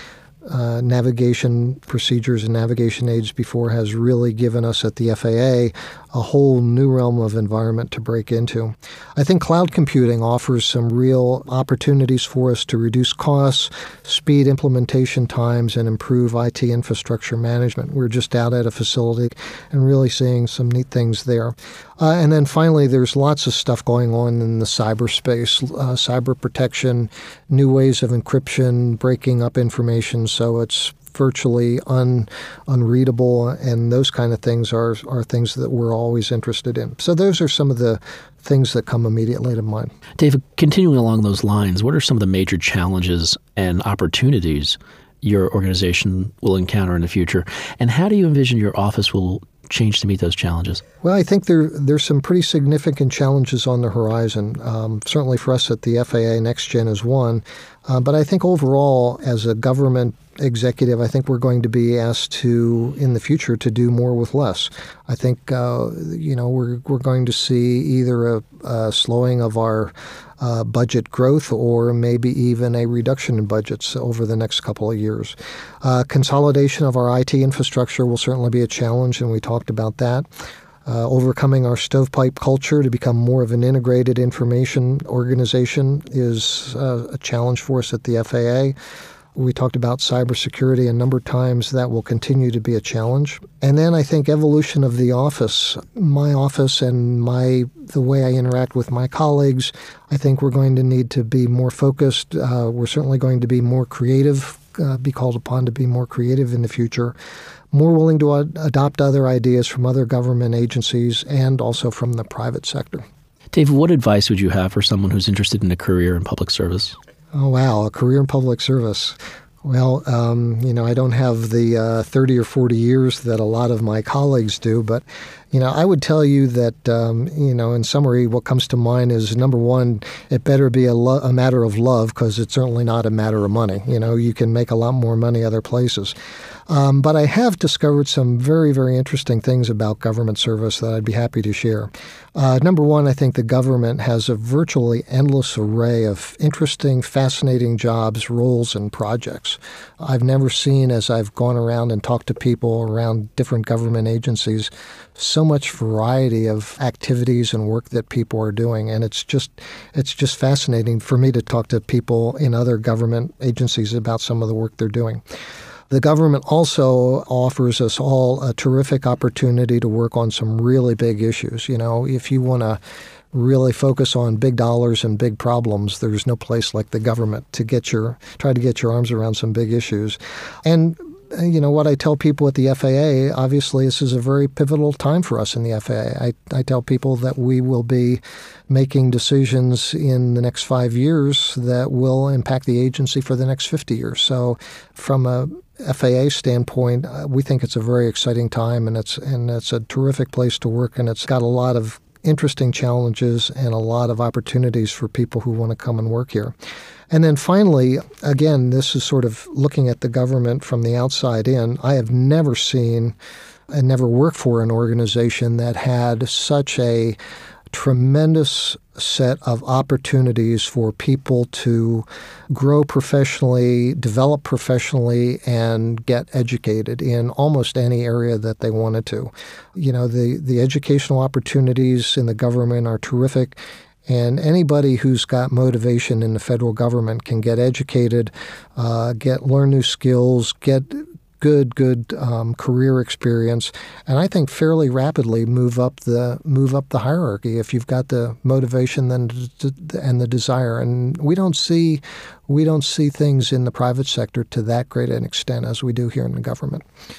uh, navigation procedures and navigation aids before has really given us at the F A A a whole new realm of environment to break into. I think cloud computing offers some real opportunities for us to reduce costs, speed implementation times, and improve I T infrastructure management. We're just out at a facility and really seeing some neat things there. Uh, and then finally, there's lots of stuff going on in the cyberspace, uh, cyber protection, new ways of encryption, breaking up information so it's virtually un, unreadable, and those kind of things are, are things that we're always interested in. So those are some of the things that come immediately to mind. David, continuing along those lines, what are some of the major challenges and opportunities your organization will encounter in the future, and how do you envision your office will change to meet those challenges? Well, I think there there's some pretty significant challenges on the horizon. Um, certainly for us at the F A A, NextGen is one. Uh, but I think overall, as a government executive, I think we're going to be asked to, in the future, to do more with less. I think, uh, you know, we're we're going to see either a, a slowing of our uh, budget growth or maybe even a reduction in budgets over the next couple of years. Uh, consolidation of our I T infrastructure will certainly be a challenge, and we talked about that. Uh, overcoming our stovepipe culture to become more of an integrated information organization is uh, a challenge for us at the F A A. We talked about cybersecurity a number of times. That will continue to be a challenge. And then I think evolution of the office, my office and my the way I interact with my colleagues, I think we're going to need to be more focused. Uh, we're certainly going to be more creative, uh, be called upon to be more creative in the future, more willing to ad- adopt other ideas from other government agencies and also from the private sector. David, what advice would you have for someone who's interested in a career in public service? Oh, wow, a career in public service. Well, um, you know, I don't have the uh, thirty or forty years that a lot of my colleagues do, but, you know, I would tell you that, um, you know, in summary, what comes to mind is, number one, it better be a, lo- a matter of love, because it's certainly not a matter of money. You know, you can make a lot more money other places. Um, but I have discovered some very, very interesting things about government service that I'd be happy to share. Uh, number one, I think the government has a virtually endless array of interesting, fascinating jobs, roles, and projects. I've never seen, as I've gone around and talked to people around different government agencies, so much variety of activities and work that people are doing. And it's just it's just fascinating for me to talk to people in other government agencies about some of the work they're doing. The government also offers us all a terrific opportunity to work on some really big issues. You know, if you want to really focus on big dollars and big problems, there's no place like the government to get your try to get your arms around some big issues. And you know, what I tell people at the F A A, obviously this is a very pivotal time for us in the F A A. I, I tell people that we will be making decisions in the next five years that will impact the agency for the next fifty years. So from a F A A standpoint, uh, we think it's a very exciting time, and it's and it's a terrific place to work, and it's got a lot of interesting challenges and a lot of opportunities for people who want to come and work here. And then finally, again, this is sort of looking at the government from the outside in. I have never seen and never worked for an organization that had such a tremendous set of opportunities for people to grow professionally, develop professionally, and get educated in almost any area that they wanted to. You know, the, the educational opportunities in the government are terrific. And anybody who's got motivation in the federal government can get educated, uh, get learn new skills, get good, good um, career experience, and I think fairly rapidly move up the move up the hierarchy if you've got the motivation and the desire. And we don't see we don't see things in the private sector to that great an extent as we do here in the government.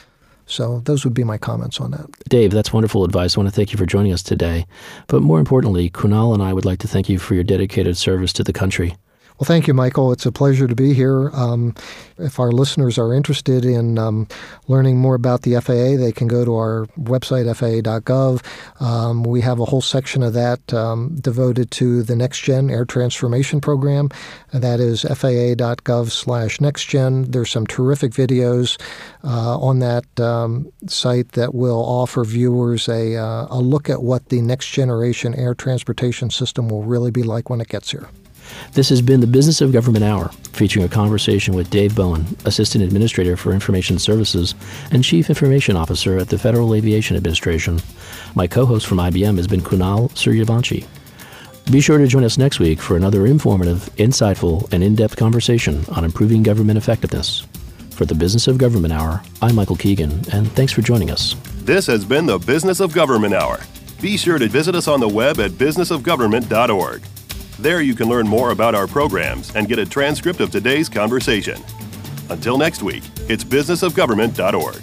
So those would be my comments on that. Dave, that's wonderful advice. I want to thank you for joining us today. But more importantly, Kunal and I would like to thank you for your dedicated service to the country. Well, thank you, Michael. It's a pleasure to be here. Um, if our listeners are interested in um, learning more about the F A A, they can go to our website, F A A dot gov. Um, we have a whole section of that um, devoted to the NextGen Air Transformation Program, and that is F A A dot gov slash NextGen. There's some terrific videos uh, on that um, site that will offer viewers a, uh, a look at what the next generation air transportation system will really be like when it gets here. This has been the Business of Government Hour, featuring a conversation with Dave Bowen, Assistant Administrator for Information Services and Chief Information Officer at the Federal Aviation Administration. My co-host from I B M has been Kunal Suryavanshi. Be sure to join us next week for another informative, insightful, and in-depth conversation on improving government effectiveness. For the Business of Government Hour, I'm Michael Keegan, and thanks for joining us. This has been the Business of Government Hour. Be sure to visit us on the web at business of government dot org. There you can learn more about our programs and get a transcript of today's conversation. Until next week, it's business of government dot org.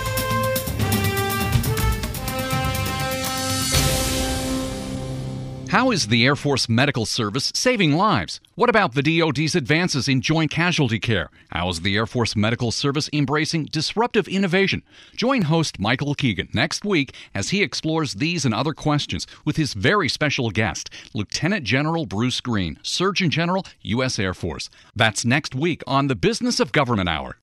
How is the Air Force Medical Service saving lives? What about the D O D's advances in joint casualty care? How is the Air Force Medical Service embracing disruptive innovation? Join host Michael Keegan next week as he explores these and other questions with his very special guest, Lieutenant General Bruce Green, Surgeon General, U S Air Force. That's next week on the Business of Government Hour.